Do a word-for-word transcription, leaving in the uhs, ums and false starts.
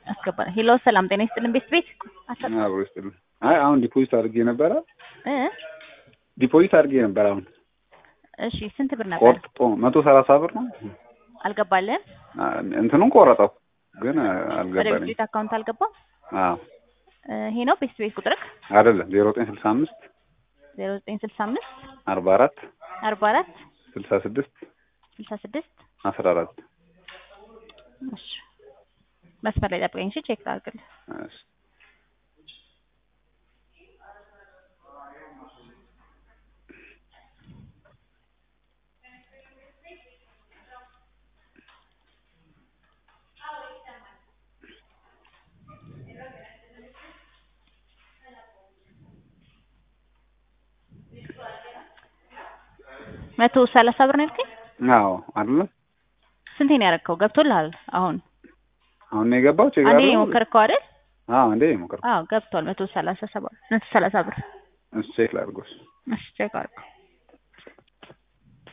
አስገባለ ሄሎ ሰላም ጤና ይስጥልን ቤት ቤት አብሮ ይስጥልን። አይ አሁን ዲፖዚት አድርጌ ነበር እ ዲፖዚት አድርጌ ነበር አሁን። እሺ ስንት ብር ነበር? ቆርጦ መቶ ሰላሳ ብር ነው። አልገባለን እንትኑን ቆረጠው ግን ወደ አልገባልኝ። ቤት አካውንት አልገባም። አዎ ይሄ ነው ቤት ቤት ቁጥርክ አይደለም ዜሮ ዘጠኝ ስልሳ አምስት ዜሮ ዘጠኝ ስልሳ አምስት አርባ አራት አርባ አራት ስልሳ ስድስት ስልሳ ስድስት አስራ አራት እሺ መስመር ላይ ጠብቀኝ እሺ ቼክ ላድርግልህ። እሺ መቶ ሰላሳ ብር ነው ያልከኝ? አዎ አይደለም ስንቴ ነው ያደረከው? ገብቶልሃል? አሁን አሁን ነው የገባው ቼክ አንዴ አድርገው። ሞከርከው አይደል? አዎ አንዴ ሞከርከው። አዎ ገብቷል። መቶ ሰላሳ ሰባት መቶ ሰላሳ ብር እሺ ቼክ ላድርገው። እሺ ቼክ አድርገው።